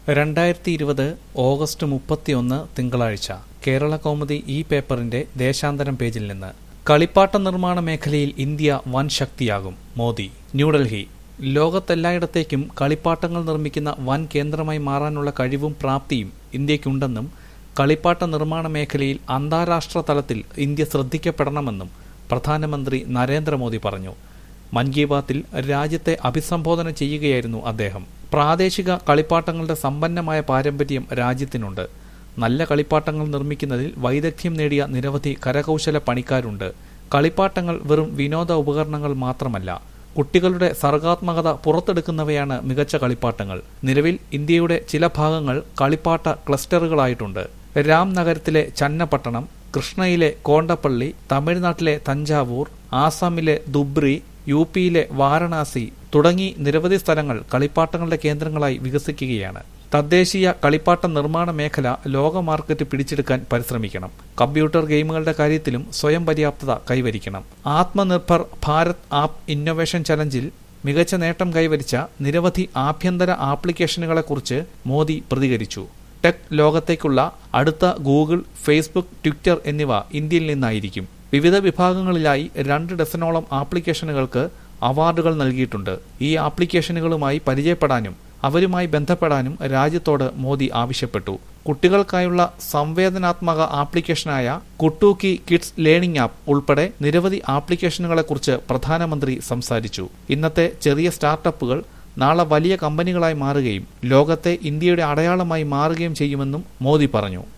2020 August 31 തിങ്കളാഴ്ച കേരളകൗമുദി ഈ പേപ്പറിന്റെ ദേശാന്തരം പേജിൽ നിന്ന്. കളിപ്പാട്ട നിർമ്മാണ മേഖലയിൽ ഇന്ത്യ വൻ ശക്തിയാകും, മോദി. ന്യൂഡൽഹി. ലോകത്തെല്ലായിടത്തേക്കും കളിപ്പാട്ടങ്ങൾ നിർമ്മിക്കുന്ന വൻ കേന്ദ്രമായി മാറാനുള്ള കഴിവും പ്രാപ്തിയും ഇന്ത്യക്കുണ്ടെന്നും കളിപ്പാട്ട നിർമ്മാണ മേഖലയിൽ അന്താരാഷ്ട്ര തലത്തിൽ ഇന്ത്യ ശ്രദ്ധിക്കപ്പെടണമെന്നും പ്രധാനമന്ത്രി നരേന്ദ്രമോദി പറഞ്ഞു. മൻ കി ബാത്തിൽ രാജ്യത്തെ അഭിസംബോധന ചെയ്യുകയായിരുന്നു അദ്ദേഹം. പ്രാദേശിക കളിപ്പാട്ടങ്ങളുടെ സമ്പന്നമായ പാരമ്പര്യം രാജ്യത്തിനുണ്ട്. നല്ല കളിപ്പാട്ടങ്ങൾ നിർമ്മിക്കുന്നതിൽ വൈദഗ്ധ്യം നേടിയ നിരവധി കരകൗശല പണിക്കാരുണ്ട്. കളിപ്പാട്ടങ്ങൾ വെറും വിനോദ ഉപകരണങ്ങൾ മാത്രമല്ല, കുട്ടികളുടെ സർഗാത്മകത പുറത്തെടുക്കുന്നവയാണ് മികച്ച കളിപ്പാട്ടങ്ങൾ. നിലവിൽ ഇന്ത്യയുടെ ചില ഭാഗങ്ങൾ കളിപ്പാട്ട ക്ലസ്റ്ററുകളായിട്ടുണ്ട്. രാംനഗരത്തിലെ ചന്നപട്ടണം, കൃഷ്ണയിലെ കോണ്ടപ്പള്ളി, തമിഴ്നാട്ടിലെ തഞ്ചാവൂർ, ആസാമിലെ ധുബ്രി, യു.പിയിലെ വാരണാസി തുടങ്ങി നിരവധി സ്ഥലങ്ങൾ കളിപ്പാട്ടങ്ങളുടെ കേന്ദ്രങ്ങളായി വികസിക്കുകയാണ്. തദ്ദേശീയ കളിപ്പാട്ട നിർമ്മാണ മേഖല ലോക മാർക്കറ്റ് പിടിച്ചെടുക്കാൻ പരിശ്രമിക്കണം. കമ്പ്യൂട്ടർ ഗെയിമുകളുടെ കാര്യത്തിലും സ്വയം പര്യാപ്തത കൈവരിക്കണം. ആത്മനിർഭർ ഭാരത് ആപ്പ് ഇന്നൊവേഷൻ ചലഞ്ചിൽ മികച്ച നേട്ടം കൈവരിച്ച നിരവധി ആഭ്യന്തര ആപ്ലിക്കേഷനുകളെക്കുറിച്ച് മോദി പ്രതികരിച്ചു. ടെക് ലോകത്തേക്കുള്ള അടുത്ത ഗൂഗിൾ, ഫേസ്ബുക്ക്, ട്വിറ്റർ എന്നിവ ഇന്ത്യയിൽ നിന്നായിരിക്കും. വിവിധ വിഭാഗങ്ങളിലായി 2 ഡസനോളം ആപ്ലിക്കേഷനുകൾക്ക് അവാർഡുകൾ നൽകിയിട്ടുണ്ട്. ഈ ആപ്ലിക്കേഷനുകളുമായി പരിചയപ്പെടാനും അവരുമായി ബന്ധപ്പെടാനും രാജ്യത്തോട് മോദി ആവശ്യപ്പെട്ടു. കുട്ടികൾക്കായുള്ള സംവേദനാത്മക ആപ്ലിക്കേഷനായ കുട്ടൂക്കി കിഡ്സ് ലേണിംഗ് ആപ്പ് ഉൾപ്പെടെ നിരവധി ആപ്ലിക്കേഷനുകളെക്കുറിച്ച് പ്രധാനമന്ത്രി സംസാരിച്ചു. ഇന്നത്തെ ചെറിയ സ്റ്റാർട്ടപ്പുകൾ നാളെ വലിയ കമ്പനികളായി മാറുകയും ലോകത്തെ ഇന്ത്യയുടെ അടയാളമായി മാറുകയും ചെയ്യുമെന്നും മോദി പറഞ്ഞു.